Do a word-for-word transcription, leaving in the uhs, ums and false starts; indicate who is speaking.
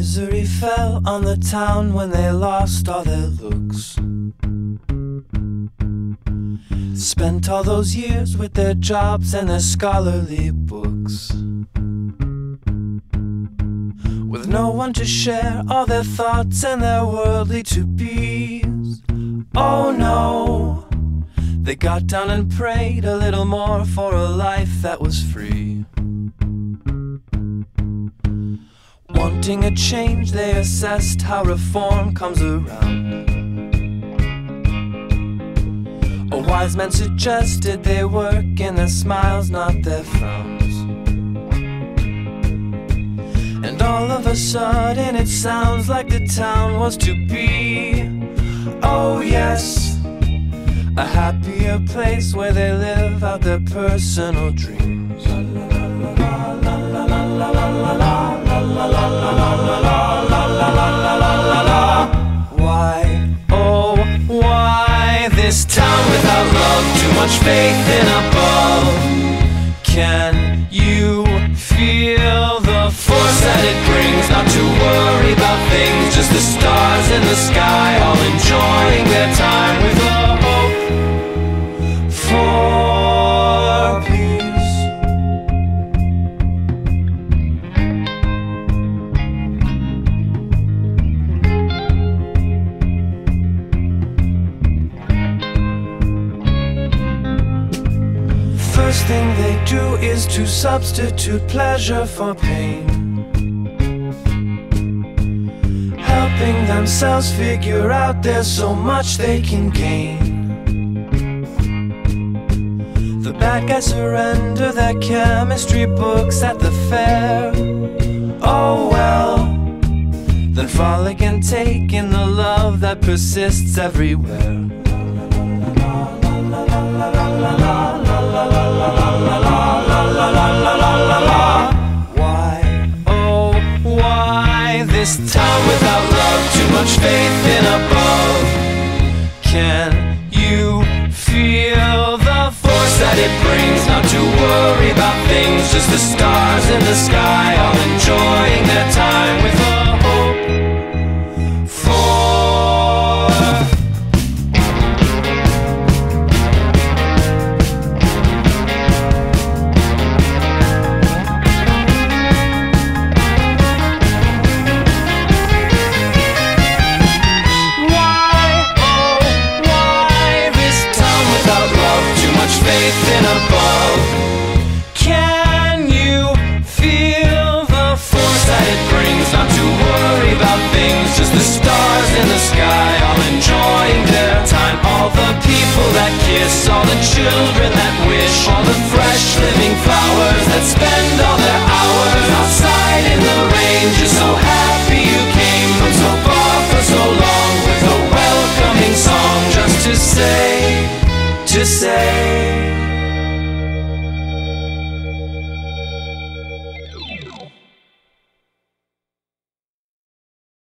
Speaker 1: Misery fell on the town when they lost all their looks. Spent all those years with their jobs and their scholarly books, with no one to share all their thoughts and their worldly to-bes. Oh no, they got down and prayed a little more for a life that was free. Wanting a change, they assessed how reform comes around. A wise man suggested they work in their smiles, not their frowns. And all of a sudden it sounds like the town was to be, oh yes, a happier place where they live out their personal dreams. Why, oh, why this town without love? Too much faith in above. Can you feel the force that it brings? Not to worry about things, just the stars in the sky, all enjoying their time with a hope for peace. First thing they do is to substitute pleasure for pain, helping themselves figure out there's so much they can gain. The bad guys surrender their chemistry books at the fair. Oh well, then frolic and take in the love that persists everywhere. Why, oh, why this town without love? Too much faith in above. Can you feel the force that it brings? Not to worry about things, just the stars in the sky, all enjoying their time with a hope for. Faith in above. Can you feel the force that it brings? Not to worry about things, just the stars in the sky, all enjoying their time. All the people that kiss, all the children that wish, all the fresh living flowers that spend all their hours outside in the rain. Just so happy you came from so far for so long, with a welcoming song just to say, to say